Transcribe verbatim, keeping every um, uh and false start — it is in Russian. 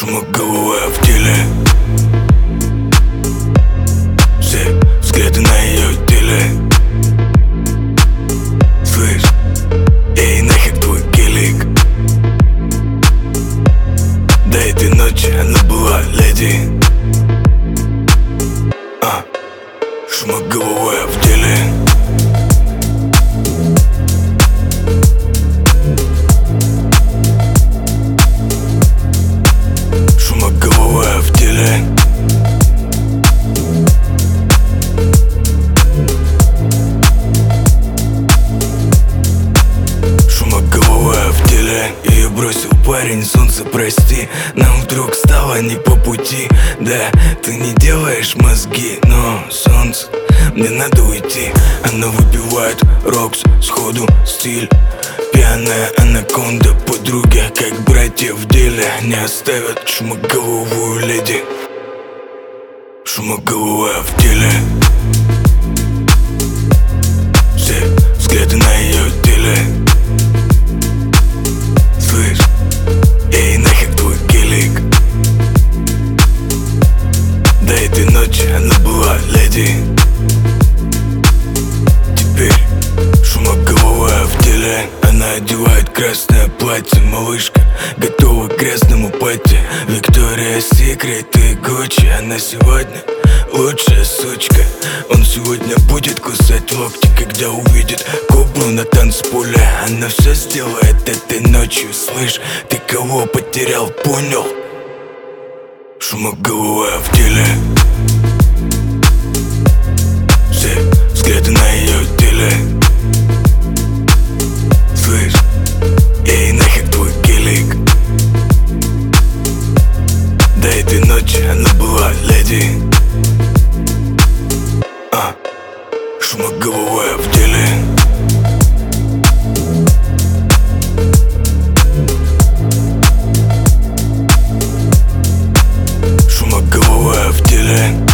Шумоголовая в теле, все взгляды на ее теле. Слышь, эй, нахер твой гелик. До этой ночи она была леди. А, шумоголовая в теле. Шумоголовая в теле. Шумоголовая в теле. Ее бросил парень, солнце, прости. Нам вдруг стало не по пути. Да, ты не делаешь мозги, но солнце, мне надо уйти. Она выпивает рокс, сходу стиль. Пьяная анаконда, подруги, как братья в деле. Не оставят шумоголовую леди. Шумоголовая в теле. Все взгляды на ее теле. Слышь, эй, нахер твой гелик. До этой ночи она была леди. Теперь шумоголовая в теле. Она одевает красное платье, малышка готова к грязному пати. Виктория Секрет и Гуччи. Она сегодня лучшая сучка. Он сегодня будет кусать локти, когда увидит кобру на танцполе. Она все сделает этой ночью. Слышь, ты кого потерял, понял? Шумоголовая в теле. Все взгляды на ее теле. Слышь, эй, нахер твой гелик. До этой ночи она была леди. А, шумоголовая в теле. Шумоголовая в теле.